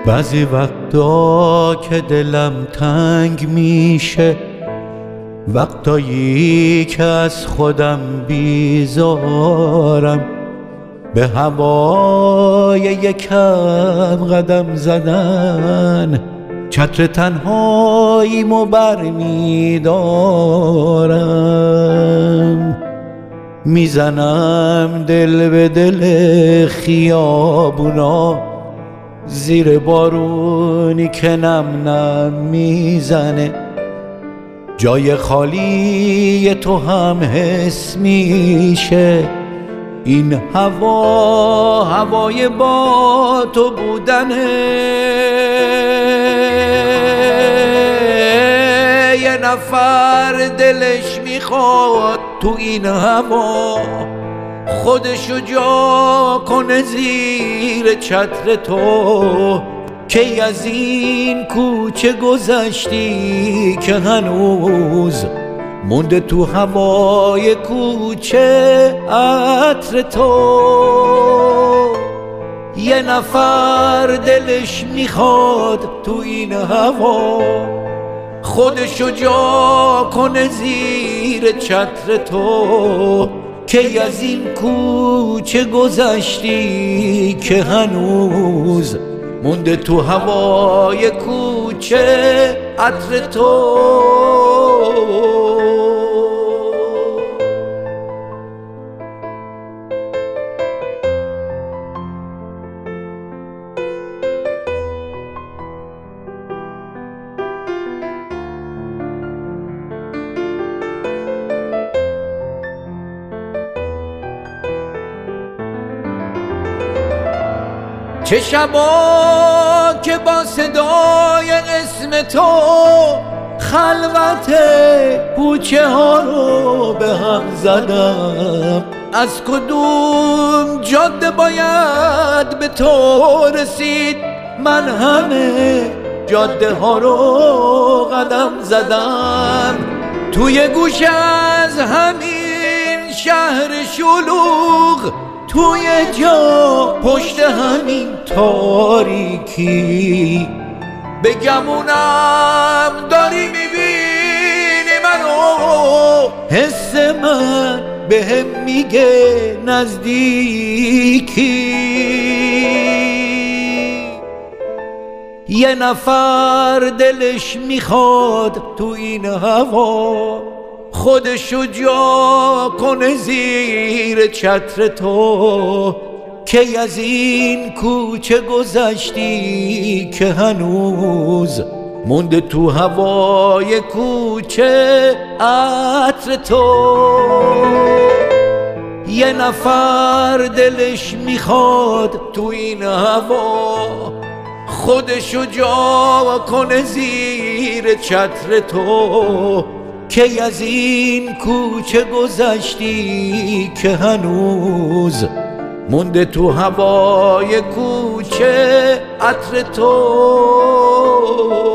بعضی وقتا که دلم تنگ میشه، وقتایی که از خودم بیزارم، به هوای یکم قدم زدن چتر تنهاییمو بر میدارم. میزنم دل به دل خیابونا، زیر بارونی که نم نم میزنه، جای خالی تو هم حس میشه. این هوا هوای با تو بودنه، یه نفر دلش میخواد تو این هوا خودشو جا کنه زیر چتر تو. کی از این کوچه گذشتی که هنوز مونده تو هوای کوچه عطر تو. یه نفر دلش میخواد تو این هوا خودشو جا کنه زیر چتر تو. کی از این کوچه گذشتی که هنوز مونده تو هوای کوچه عطر تو. چه شبا که با صدای اسم تو خلوت کوچه ها رو به هم زدم. از کدوم جاده باید به تو رسید؟ من همه جاده ها رو قدم زدم. توی گوش از همین شهر شلوغ، توی جا پشت همین تاریکی، به گمونم داری میبینی منو، حس من بهم میگه نزدیکی. یه نفر دلش میخواد تو این هوا خودشو جا کنه زیر چتر تو. کی از این کوچه گذشتی که هنوز مونده تو هوای کوچه عطر تو. یه نفر دلش میخواد تو این هوا خودشو جا کنه زیر چتر تو. کی از این کوچه گذشتی که هنوز مونده تو هوای کوچه عطر تو.